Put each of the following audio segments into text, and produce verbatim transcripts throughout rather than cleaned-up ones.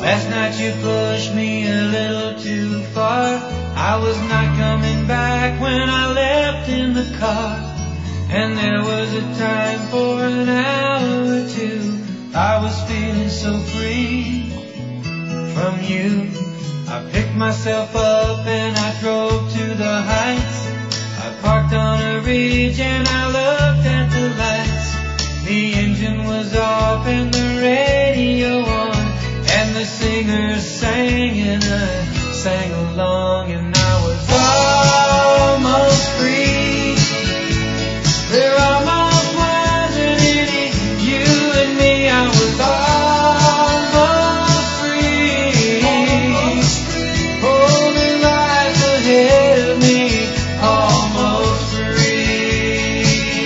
Last night you pushed me a little too far. I was not coming back when I left in the car. And there was a time for an hour or two I was feeling so free from you. I picked myself up and I drove to the heights. I parked on a ridge and I looked at the lights. The engine was off and the radio on, and the singers sang and I sang along, and I was almost free. There almost wasn't any you and me. I was almost free. Holding life ahead of me, almost free.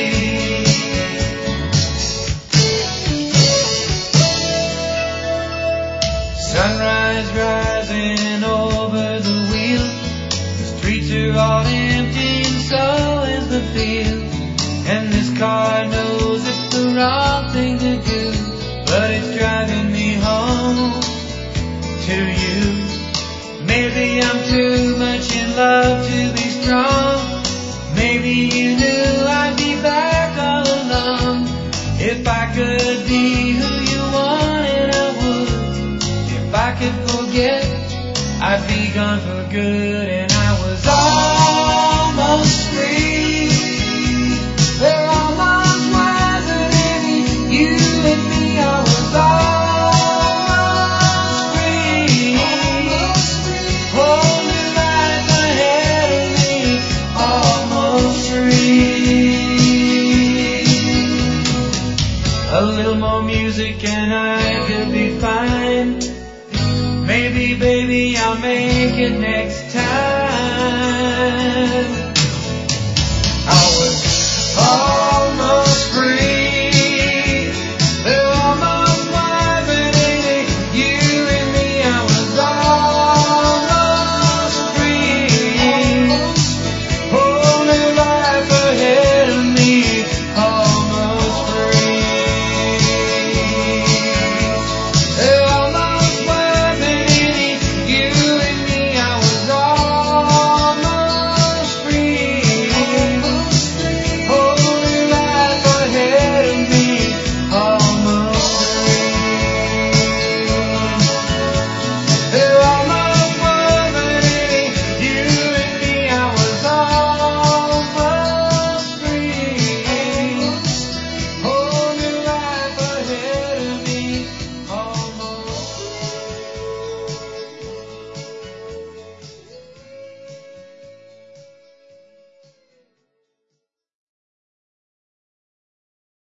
Sunrise rising over the wheel. The streets are all empty and so is the field. And this car knows it's the wrong thing to do, but it's driving me home to you. Maybe I'm too much in love to be strong. Maybe you knew I'd be back all along. If I could be who you wanted, I would. If I could forget, I'd be gone for good. And I was almost free. There almost wasn't any you and me. I was almost free. Holding life ahead of me, almost free. A little more music and I could be fine. Maybe, baby, I'll make it next time. I was all